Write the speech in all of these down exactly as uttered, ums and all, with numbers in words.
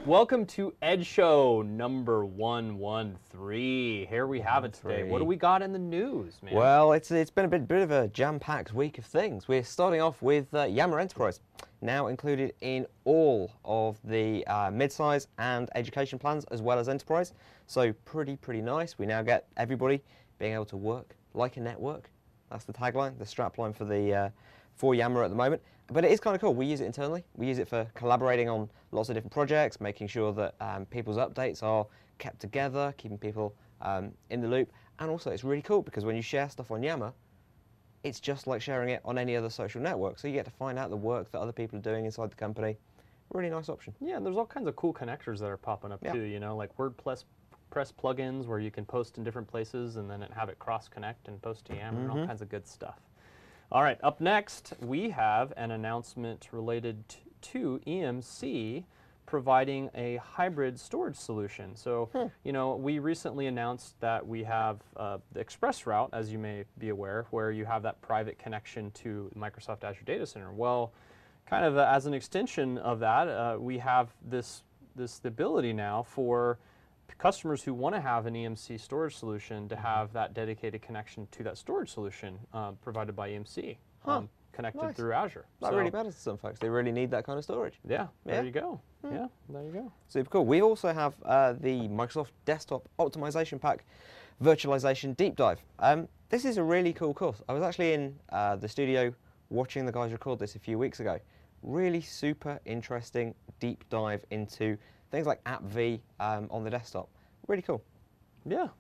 Welcome to Edge Show number one one three. Here we have it today. What do we got in the news, man? Well, it's it's been a bit, bit of a jam-packed week of things. We're starting off with uh, Yammer Enterprise, now included in all of the uh, mid-size and education plans, as well as Enterprise. So pretty, pretty nice. We now get everybody being able to work like a network. That's the tagline, the strapline for the uh, for Yammer at the moment. But it is kind of cool. We use it internally. We use it for collaborating on lots of different projects, making sure that um, people's updates are kept together, keeping people um, in the loop. And also, it's really cool because when you share stuff on Yammer, it's just like sharing it on any other social network. So you get to find out the work that other people are doing inside the company. Really nice option. Yeah, and there's all kinds of cool connectors that are popping up yeah. too, you know, like WordPress press plugins where you can post in different places and then have it cross-connect and post to Yammer mm-hmm. and all kinds of good stuff. All right, up next, we have an announcement related to E M C providing a hybrid storage solution. So, hmm. you know, we recently announced that we have uh, the ExpressRoute, as you may be aware, where you have that private connection to Microsoft Azure Data Center. Well, kind of uh, as an extension of that, uh, we have this, this ability now for customers who want to have an E M C storage solution to have that dedicated connection to that storage solution uh, provided by E M C, huh. um, connected nice. through Azure. That so, really matters to some folks. They really need that kind of storage. Yeah, there yeah. you go. Hmm. Yeah, there you go. Super cool. We also have uh, the Microsoft Desktop Optimization Pack Virtualization Deep Dive. Um, this is a really cool course. I was actually in uh, the studio watching the guys record this a few weeks ago. Really super interesting deep dive into things like AppV um, on the desktop. Really cool. Yeah.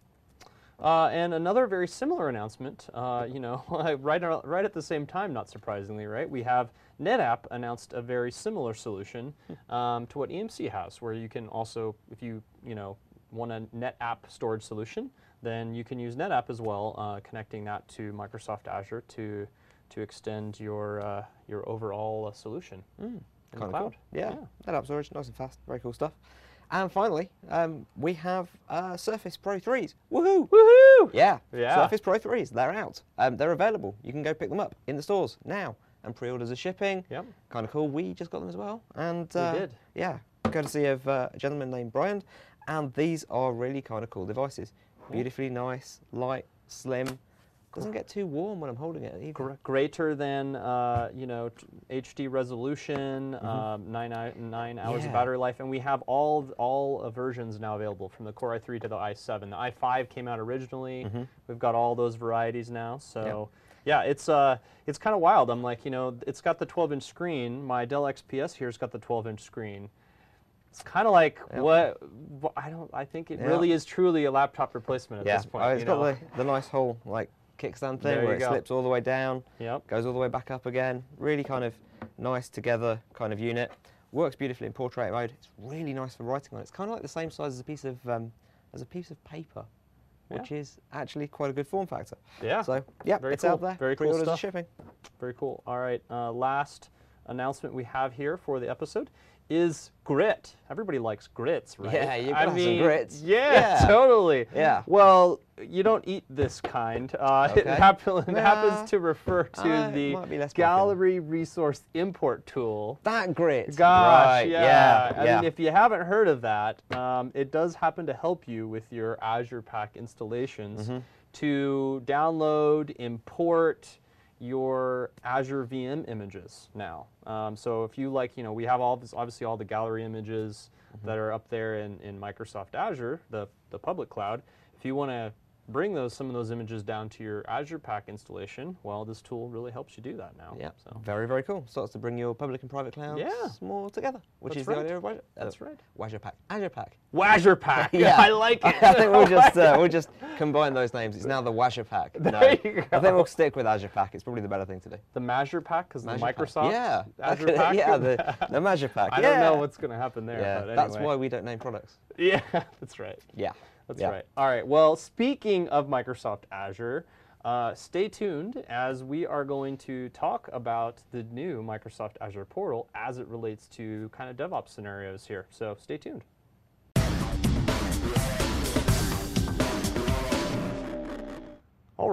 Uh, and another very similar announcement, uh, you know, right, right at the same time, not surprisingly, right? We have NetApp announced a very similar solution um, to what E M C has, where you can also, if you, you know, want a NetApp storage solution, then you can use NetApp as well, uh, connecting that to Microsoft Azure to to extend your uh, your overall uh, solution mm, in the cloud. cloud. Yeah. yeah, NetApp storage, nice and fast, very cool stuff. And finally, um, we have uh, Surface Pro threes. Woohoo! Woohoo! Yeah, yeah. Surface Pro threes, they're out. Um, they're available. You can go pick them up in the stores now. And pre-orders are shipping. Yep. Kind of cool. We just got them as well. And uh, we did. Yeah, courtesy of uh, a gentleman named Brian. And these are really kind of cool devices. Beautifully nice, light, slim. Doesn't get too warm when I'm holding it either. Greater than uh, you know H D resolution, mm-hmm. um, nine nine hours yeah. of battery life, and we have all all uh, versions now available from the Core i three to the i seven. The i five came out originally. Mm-hmm. We've got all those varieties now. So yep. yeah, it's uh it's kind of wild. I'm like, you know, it's got the twelve inch screen. My Dell X P S here's got the twelve inch screen. It's kind of like yep. what, what I don't. I think it yep. really is truly a laptop replacement at yeah. this point. Oh, it's you got know? the, the nice whole like kickstand thing where it go. slips all the way down, yep. goes all the way back up again. Really kind of nice together kind of unit. Works beautifully in portrait mode. It's really nice for writing on it. It's kind of like the same size as a piece of um, as a piece of paper, which yeah. is actually quite a good form factor. Yeah. So yeah, Very it's cool. out there. Very cool Pre-orders stuff. are shipping. Very cool. All right. Uh, last announcement we have here for the episode is grit. Everybody likes grits, right? Yeah, you I got mean, some grits. Yeah, yeah, totally. Yeah. Well, you don't eat this kind. Uh, okay. It, happen, it nah, happens to refer to uh, the Gallery Resource Import Tool. That grit. Gosh, right. yeah. yeah. I yeah. mean, if you haven't heard of that, um, it does happen to help you with your Azure Pack installations mm-hmm. to download, import your Azure V M images now. Um, so if you like, you know, we have all this, obviously all the gallery images mm-hmm. that are up there in, in Microsoft Azure, the, the public cloud. If you want to bring those some of those images down to your Azure Pack installation, well, this tool really helps you do that now. Yeah, so. very, very cool. Starts to bring your public and private clouds yeah. more together, which That's is right. the idea of Azure. Uh, That's right. Azure Pack. Azure Pack. Azure Pack. yeah, I like it. I think we'll just uh, we'll just combine those names. It's now the Azure Pack. There no, you go. I think we'll stick with Azure Pack. It's probably the better thing to do. The Azure Pack, because the Azure Microsoft Pack. Yeah. Azure Pack. yeah, the, the Azure Pack. I yeah. don't know what's going to happen there. Yeah, but anyway. that's why we don't name products. Yeah, that's right. Yeah. That's yeah. right. All right. Well, speaking of Microsoft Azure, uh, stay tuned as we are going to talk about the new Microsoft Azure portal as it relates to kind of DevOps scenarios here. So stay tuned. All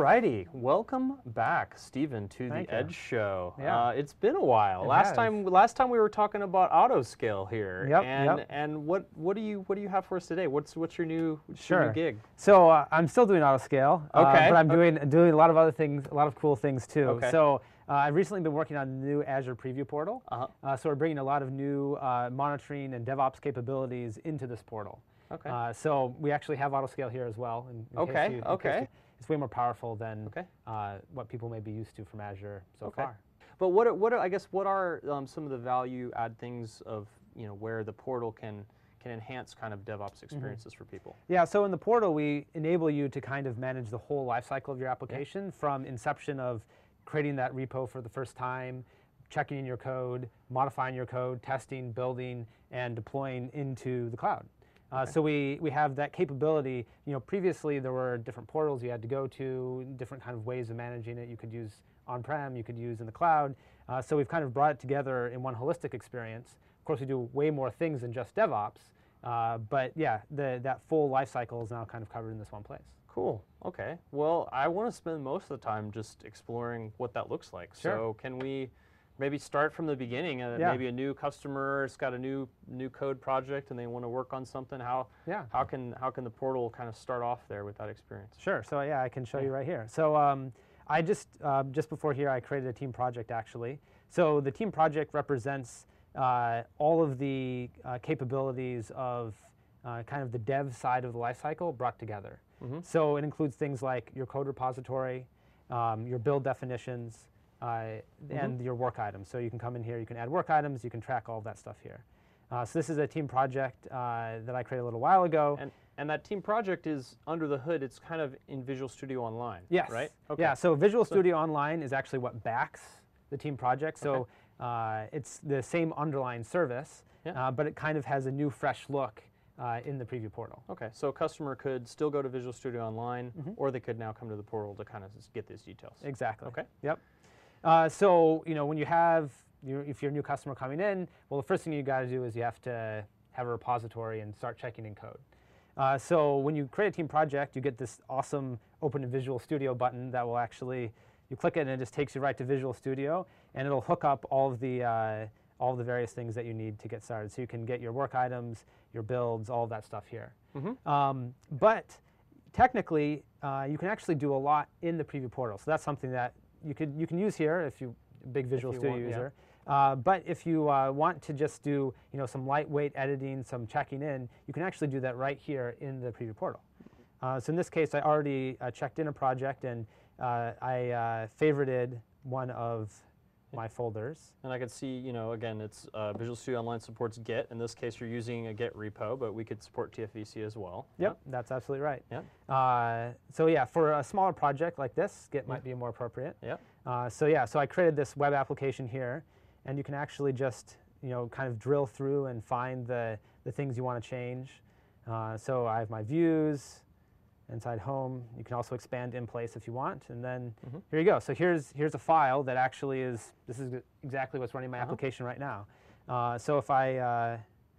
righty, welcome back, Stephen, to Thank the you. Edge Show. Yeah. Uh, it's been a while. It last has. time, last time we were talking about AutoScale here. Yep, And yep. and what what do you what do you have for us today? What's what's your new, what's Sure. your new gig? So uh, I'm still doing AutoScale, uh, Okay, but I'm okay. doing doing a lot of other things, a lot of cool things too. Okay. So uh, I've recently been working on the new Azure Preview portal. Uh-huh. Uh, so we're bringing a lot of new uh, monitoring and DevOps capabilities into this portal. Okay. Uh, so we actually have AutoScale here as well. In, in Okay, case you, in case okay. you- it's way more powerful than Okay. uh, what people may be used to from Azure so Okay. far. But what are, what are, I guess what are um, some of the value add things of you know where the portal can can enhance kind of DevOps experiences for people? Yeah, so in the portal, we enable you to kind of manage the whole lifecycle of your application from inception of creating that repo for the first time, checking in your code, modifying your code, testing, building, and deploying into the cloud. Uh, Okay. So we, we have that capability. You know, previously there were different portals you had to go to, different kind of ways of managing it. You could use on-prem, you could use in the cloud. Uh, so we've kind of brought it together in one holistic experience. Of course, we do way more things than just DevOps. Uh, but yeah, the, that full life cycle is now kind of covered in this one place. Cool. Okay. Well, I want to spend most of the time just exploring what that looks like. Sure. So can we maybe start from the beginning? Uh, Yeah. Maybe a new customer's got a new new code project and they want to work on something. How Yeah. how can how can the portal kind of start off there with that experience? Sure. So yeah, I can show Yeah. you right here. So um, I just uh, just before here, I created a team project actually. So the team project represents uh, all of the uh, capabilities of uh, kind of the dev side of the lifecycle brought together. Mhm. So it includes things like your code repository, um, your build definitions, uh, and your work items. So you can come in here, you can add work items, you can track all of that stuff here. Uh, so this is a team project uh, that I created a little while ago. And and that team project is under the hood. It's kind of in Visual Studio Online. Yes. Right. Yeah, so Visual So- Studio Online is actually what backs the team project. So uh, it's the same underlying service, Yeah. uh, but it kind of has a new, fresh look uh, in the preview portal. Okay. So a customer could still go to Visual Studio Online, Mhm. or they could now come to the portal to kind of just get these details. Exactly. Okay. Yep. Uh, so you know when you have, you if you're a new customer coming in, well, the first thing you got to do is you have to have a repository and start checking in code. Uh, so when you create a team project, you get this awesome Open in Visual Studio button that will actually, you click it and it just takes you right to Visual Studio, and it'll hook up all of the uh, all of the various things that you need to get started. So you can get your work items, your builds, all of that stuff here. Mhm. Um, but technically, uh, you can actually do a lot in the preview portal. So that's something that you could you can use here if you a big Visual you Studio want, yeah. user. Uh, but if you uh, want to just do you know some lightweight editing, some checking in, you can actually do that right here in the preview portal. Uh, so in this case, I already uh, checked in a project and uh, I uh, favorited one of my folders. And I could see, you know, again, it's uh, Visual Studio Online supports Git. In this case, you're using a Git repo, but we could support T F V C as well. Yep, that's absolutely right. Yep. Uh, so yeah, for a smaller project like this, Git might be more appropriate. Yep. Uh, so yeah, so I created this web application here, and you can actually just you know kind of drill through and find the the things you want to change. Uh, so I have my views inside home. You can also expand in place if you want, and then Mhm. here you go. So here's here's a file that actually is this is exactly what's running my Uh-huh. application right now. Uh, so if I uh,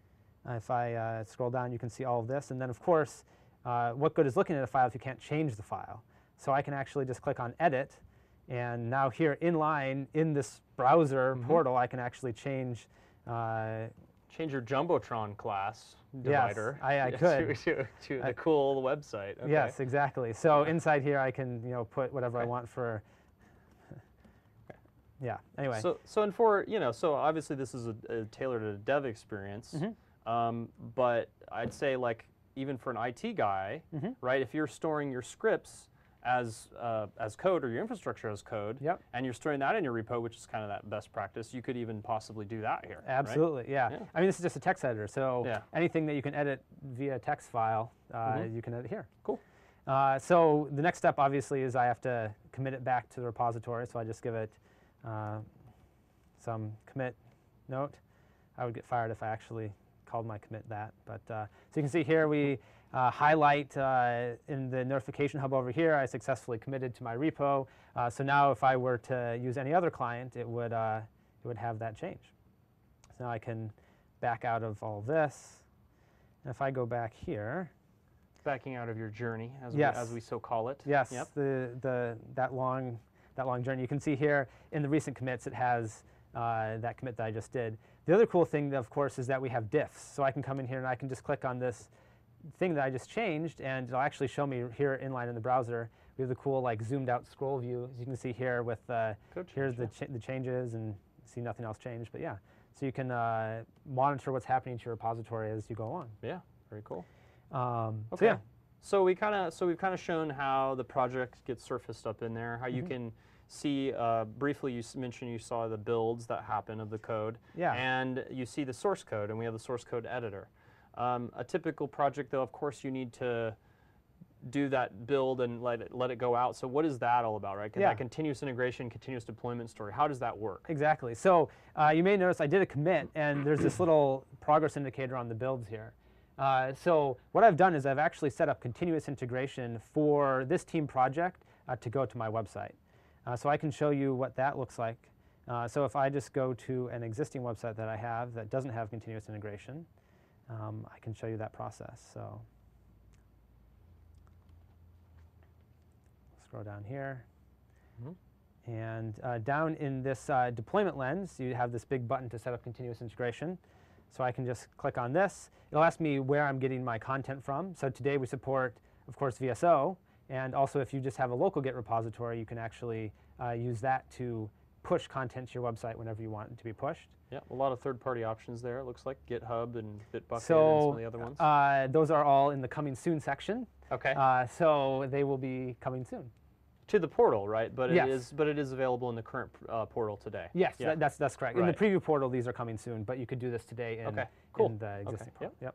if I uh, scroll down, you can see all of this, and then of course, uh, what good is looking at a file if you can't change the file? So I can actually just click on Edit, and now here in line in this browser Mhm. portal, I can actually change. Uh, Change your Jumbotron class Yes, divider I- I to, could. to, to I- the cool website. Okay. Yes, exactly. So inside here, I can you know put whatever I Okay. want for. Yeah. Anyway. So, so and for you know, so obviously this is a, a tailored to a dev experience, Mhm. um, but I'd say like even for an I T guy, Mhm. right? If you're storing your scripts as uh, as code or your infrastructure as code, Yep. and you're storing that in your repo, which is kind of that best practice, you could even possibly do that here. right? Absolutely, yeah. Yeah. I mean, this is just a text editor, so Yeah. anything that you can edit via text file, uh, Mhm. you can edit here. Cool. Uh, so the next step, obviously, is I have to commit it back to the repository. So I just give it uh, some commit note. I would get fired if I actually called my commit that. But uh, so you can see here we uh, highlight uh, in the notification hub over here. I successfully committed to my repo. Uh, so now, if I were to use any other client, it would uh, it would have that change. So now I can back out of all this. And if I go back here, backing out of your journey, as, Yes. we, as we so call it. Yes, Yep. the, the, that, long, that long journey. You can see here in the recent commits it has uh, that commit that I just did. The other cool thing, of course, is that we have diffs. So I can come in here and I can just click on this thing that I just changed, and it'll actually show me here inline in the browser. We have the cool like zoomed out scroll view, as you can see here with uh, Code here's change, the, ch the changes, and see nothing else changed. But yeah, so you can uh, monitor what's happening to your repository as you go on. Yeah, very cool. Um, Okay. So yeah. So we kind of so we've kind of shown how the project gets surfaced up in there, how you Mhm. can see uh, briefly. You s- mentioned you saw the builds that happen of the code, Yeah. and you see the source code, and we have the source code editor. Um, a typical project, though, of course, you need to do that build and let it let it go out. So what is that all about, right? Yeah. That continuous integration, continuous deployment story. How does that work? Exactly. So uh, you may notice I did a commit, and there's this little progress indicator on the builds here. Uh, so what I've done is I've actually set up continuous integration for this team project uh, to go to my website. Uh, so I can show you what that looks like. Uh, so if I just go to an existing website that I have that doesn't have continuous integration, um, I can show you that process. So scroll down here. Mhm. And uh, down in this uh, deployment lens, you have this big button to set up continuous integration. So I can just click on this. It'll ask me where I'm getting my content from. So today we support, of course, V S O. And also, if you just have a local Git repository, you can actually uh, use that to push content to your website whenever you want it to be pushed. Yeah, a lot of third-party options there. It looks like GitHub and Bitbucket and some So of the other ones. uh, those are all in the coming soon section. okay. Uh, so they will be coming soon. To the portal, right? But Yes. it is, but it is available in the current uh, portal today. Yes, Yeah. that, that's, that's correct. In Right. the preview portal, these are coming soon, but you could do this today in, Okay, cool. in the existing Okay, portal. Yep.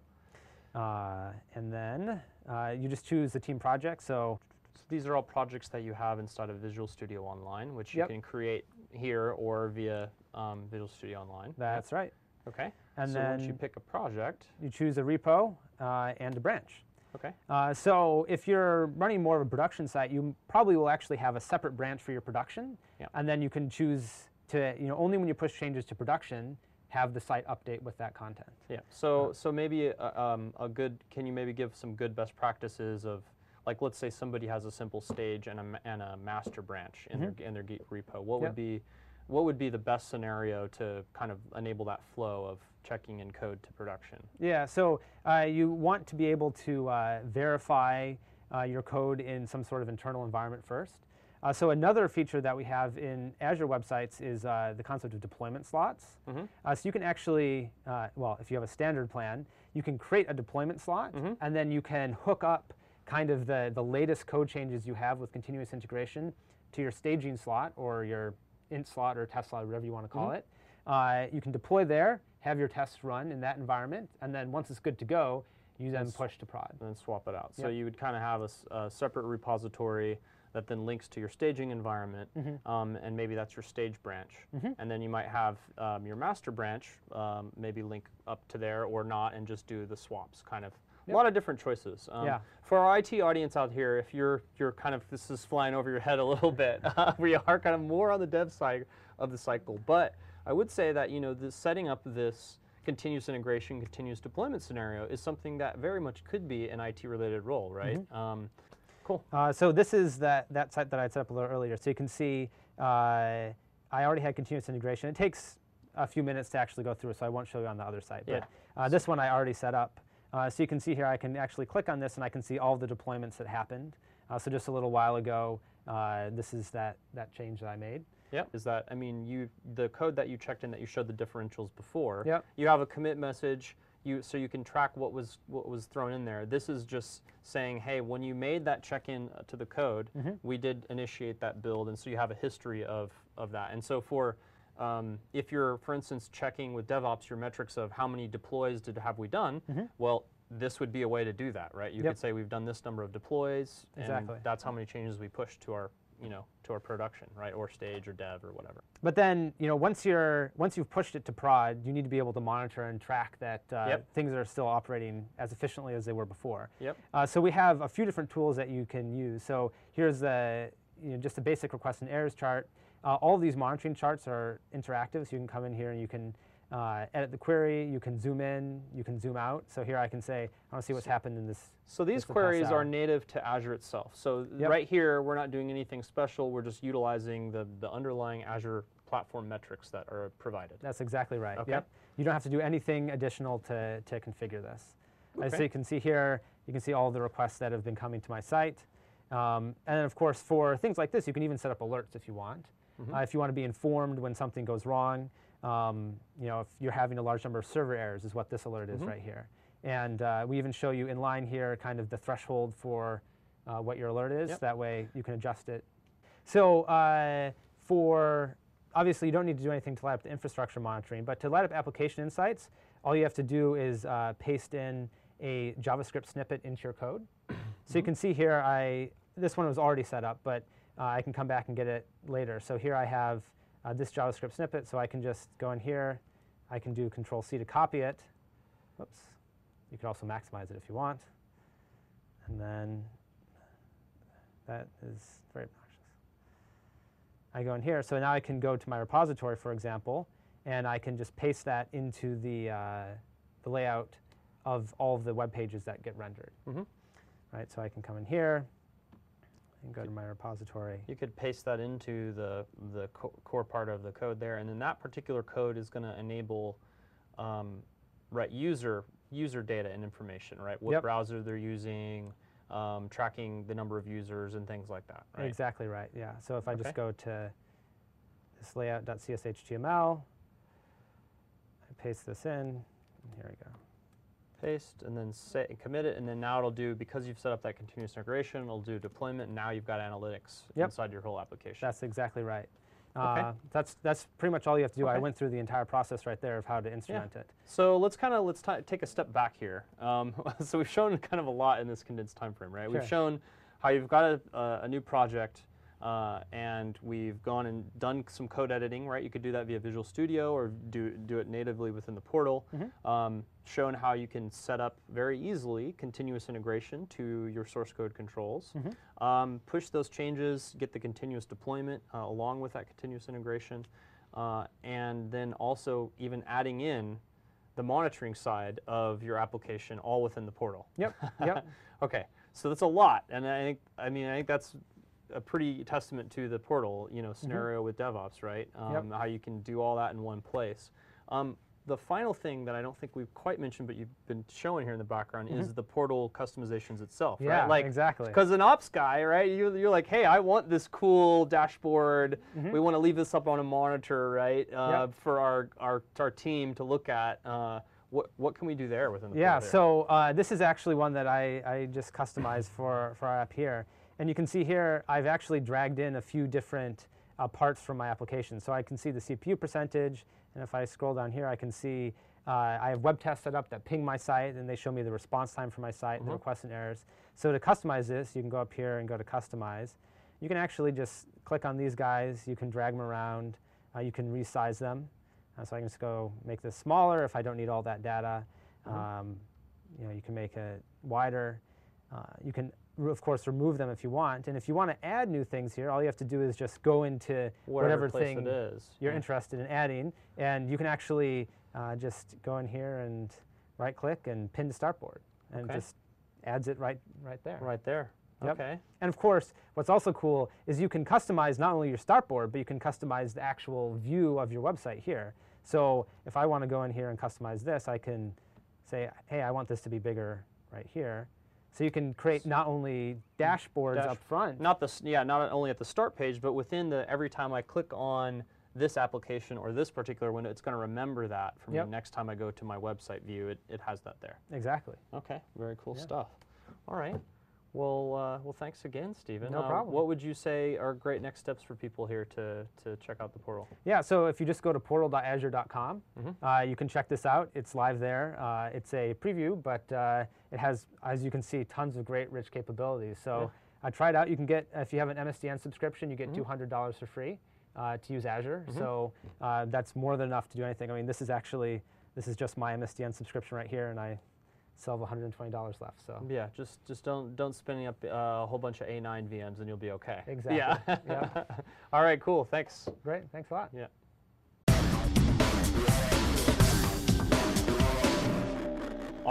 Uh, and then uh, you just choose the team project. So So these are all projects that you have inside of Visual Studio Online, which Yep. you can create here or via um, Visual Studio Online. that's right. Yep. Okay. And so then once you pick a project, you choose a repo uh, and a branch. okay. Uh, so if you're running more of a production site, you probably will actually have a separate branch for your production. Yeah. And then you can choose to, you know, only when you push changes to production, have the site update with that content. Yeah. So so maybe a, um, a good. Can you maybe give some good best practices of, like, let's say somebody has a simple stage and a ma- and a master branch in their in their Git repo. What Yep. would be what would be the best scenario to kind of enable that flow of checking in code to production? Yeah, so uh, you want to be able to uh, verify uh, your code in some sort of internal environment first. Uh, so another feature that we have in Azure websites is uh, the concept of deployment slots. Mhm. Uh, so you can actually, uh, well, if you have a standard plan, you can create a deployment slot, Mhm. and then you can hook up kind of the, the latest code changes you have with continuous integration to your staging slot or your int slot or test slot, whatever you want to call Mhm. it. Uh, you can deploy there, have your tests run in that environment, and then once it's good to go, you then Yes. push to prod. And then swap it out. So Yep. you would kind of have a, s- a separate repository that then links to your staging environment, Mhm. um, and maybe that's your stage branch. Mhm. And then you might have um, your master branch um, maybe link up to there or not, and just do the swaps. Kind of Yep. a lot of different choices. Um, Yeah. For our I T audience out here, if you're you're kind of this is flying over your head a little bit, we are kind of more on the dev side of the cycle, but I would say that, you know, the setting up this continuous integration, continuous deployment scenario is something that very much could be an I T-related role, right? Mm-hmm. Um, cool. Uh, so this is that, that site that I set up a little earlier. So you can see uh, I already had continuous integration. It takes a few minutes to actually go through, so I won't show you on the other site. Yeah. But uh, this one I already set up. Uh, so you can see here I can actually click on this and I can see all the deployments that happened. Uh, so just a little while ago, uh, this is that, that change that I made. Yep. Is that, I mean, you the code that you checked in that you showed the differentials before, Yep. you have a commit message, you so you can track what was what was thrown in there. This is just saying, hey, when you made that check-in uh, to the code, Mhm. we did initiate that build, and so you have a history of, of that. And so for, um, if you're, for instance, checking with DevOps your metrics of how many deploys did have we done, Mhm. well, this would be a way to do that, right? You Yep. could say we've done this number of deploys, Exactly. and that's how many changes we pushed to our, you know, to our production, right, or stage or dev or whatever. But then, you know, once you're once you've pushed it to prod, you need to be able to monitor and track that uh, Yep. things are still operating as efficiently as they were before. Yep. Uh, so we have a few different tools that you can use. So here's the you know, just a basic request and errors chart. Uh, all of these monitoring charts are interactive, so you can come in here and you can uh, edit the query. You can zoom in. You can zoom out. So here I can say, I want to see what's happened in this. So these this the past queries hour. are native to Azure itself. So Yep. right here, we're not doing anything special. We're just utilizing the, the underlying Azure platform metrics that are provided. That's exactly right. Okay. Yep. You don't have to do anything additional to, to configure this. Uh, So Okay. you can see here, you can see all the requests that have been coming to my site. Um, and then of course, for things like this, you can even set up alerts if you want. Mhm. Uh, if you want to be informed when something goes wrong, um, you know, if you're having a large number of server errors is what this alert is Mhm. right here. And uh, we even show you in line here kind of the threshold for uh, what your alert is. Yep. That way you can adjust it. So uh, for, obviously you don't need to do anything to light up the infrastructure monitoring, but to light up application insights, all you have to do is uh, paste in a JavaScript snippet into your code. So you can see here, I, this one was already set up, but uh, I can come back and get it later. So here I have uh, this JavaScript snippet, so I can just go in here. I can do Control C to copy it. Whoops. You can also maximize it if you want. And then that is very obnoxious. I go in here, so now I can go to my repository, for example, and I can just paste that into the, uh, the layout of all of the web pages that get rendered. Mhm. Right, so I can come in here and go to my repository. You could paste that into the, the co core part of the code there, and then that particular code is going to enable um, right, user, user data and information, right? What Yep. browser they're using, um, tracking the number of users and things like that, right? Exactly right, yeah. So if I Okay. just go to this layout.cshtml, I paste this in, and here we go. Paste and then set, commit it, and then now it'll do, because you've set up that continuous integration, it'll do deployment, and now you've got analytics Yep. inside your whole application. That's exactly right. Okay. Uh, that's, that's pretty much all you have to do. I Okay. went through the entire process right there of how to instrument it. So let's kind of let's t take a step back here. Um, so we've shown kind of a lot in this condensed time frame, right? We've Sure. shown how you've got a, a, a new project, uh, and we've gone and done some code editing, right? You could do that via Visual Studio or do do it natively within the portal. Mhm. Um, shown how you can set up very easily continuous integration to your source code controls. Mhm. Um, push those changes, get the continuous deployment uh, along with that continuous integration, uh, and then also even adding in the monitoring side of your application all within the portal. Yep, yep. Okay, so that's a lot, and I think I mean I think that's a pretty testament to the portal, you know, scenario with DevOps, right? Um, Yep. How you can do all that in one place. Um, the final thing that I don't think we've quite mentioned, but you've been showing here in the background, is the portal customizations itself, Yeah, right? Like, exactly. because an ops guy, right? You, you're like, hey, I want this cool dashboard. Mhm. We want to leave this up on a monitor, right? Uh, Yep. For our, our our team to look at. Uh, what what can we do there within the Yeah, portal there? so uh, this is actually one that I, I just customized for, for our app here. And you can see here, I've actually dragged in a few different uh, parts from my application. So I can see the C P U percentage, and if I scroll down here, I can see uh, I have web tests set up that ping my site, and they show me the response time for my site, and the Mhm. requests and errors. So to customize this, you can go up here and go to Customize. You can actually just click on these guys. You can drag them around. Uh, you can resize them. Uh, so I can just go make this smaller if I don't need all that data. Mhm. Um, you know, you can make it wider. Uh, you can, r- of course, remove them if you want. And if you want to add new things here, all you have to do is just go into whatever, whatever place thing it is. you're Yeah. interested in adding, and you can actually uh, just go in here and right-click and pin to startboard, and Okay. just adds it right, right there. Right there. Yep. Okay. And of course, what's also cool is you can customize not only your startboard, but you can customize the actual view of your website here. So if I want to go in here and customize this, I can say, hey, I want this to be bigger right here. So you can create not only dashboards Dash- up front. Not the s- yeah, not only at the start page, but within the every time I click on this application or this particular window, it's going to remember that for Yep. me next time I go to my website view. It it has that there. Exactly. Okay, very cool Yeah. stuff. All right. Well, uh, well, thanks again, Stephen. No Uh, problem. What would you say are great next steps for people here to to check out the portal? Yeah, so if you just go to portal dot azure dot com, Mhm. uh, you can check this out. It's live there. Uh, it's a preview, but uh, it has, as you can see, tons of great rich capabilities. So Yeah. I tried out. You can get, if you have an M S D N subscription, you get Mhm. two hundred dollars for free uh, to use Azure. Mhm. So uh, that's more than enough to do anything. I mean, this is actually, this is just my M S D N subscription right here, and I still have one hundred twenty dollars left. So Yeah, just just don't don't spin up uh, a whole bunch of A nine V Ms and you'll be okay. Exactly, Yeah. yeah. All right. Cool. Thanks. great. Thanks a lot. Yeah.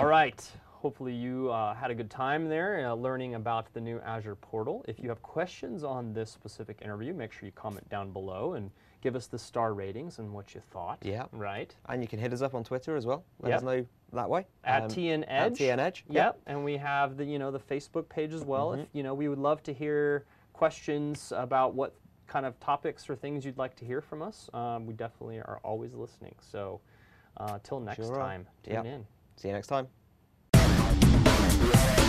right. Hopefully you uh, had a good time there uh, learning about the new Azure portal. If you have questions on this specific interview, make sure you comment down below and give us the star ratings and what you thought. Yeah. Right. And you can hit us up on Twitter as well. Let Yep. us know that way. At Um, T N At Edge. T N Edge. Yep. And we have the you know the Facebook page as well. Mm-hmm. If you know, we would love to hear questions about what kind of topics or things you'd like to hear from us. Um, we definitely are always listening. So uh, till next Sure are. time, tune Yep. in. See you next time.